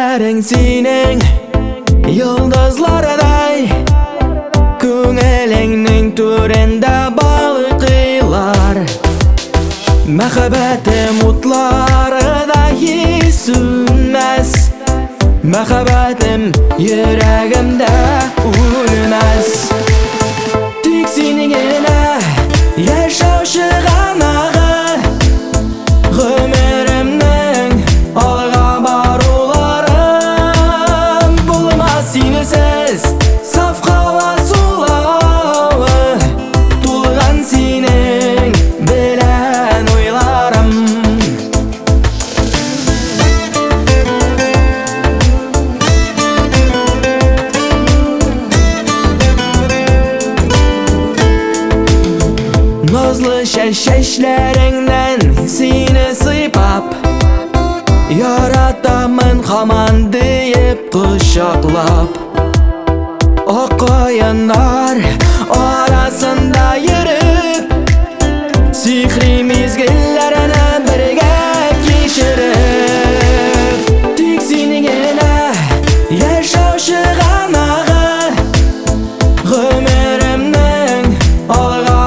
Gözlerin senin yıldızlarday, Көңеліңнің түрінде балқилар. Мәхәббәтем утлары да есілмәс, Мәхәббәтем йөрәгемдә үлмәс. Тик синең генә яшәүче гамагы, гомеремнең алга баруларым. Булмас синесез саф һава сулавы, тулган синең белән уйларым. Назлы чәчләреңнән сине сыйпап, яратамын һаман диеп кочаклап. Ак каеннар арасында йөреп, сихри мизгелләрне бергә кичереп. Тик синең генә яшәүче гамагы, гомеремнең алга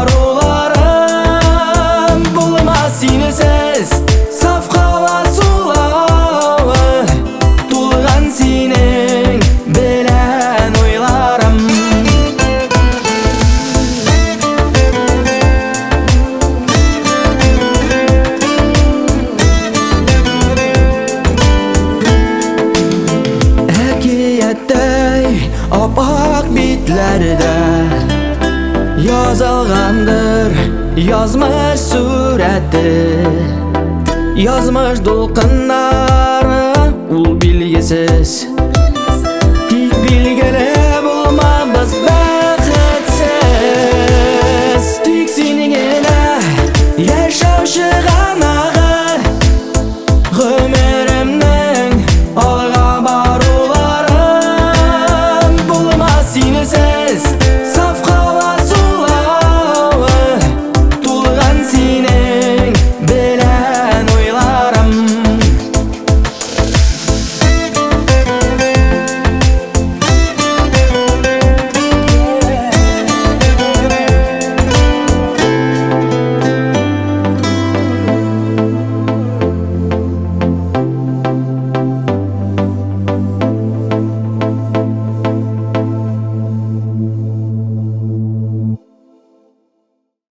баруларым. Булмас синесез саф һава сулавы, тулган синең белән уйларым. Әкияттәй ап-ак битләрдә язылгандыр язмыш сүрәте. Язмыш дулкыннары ул билгесез,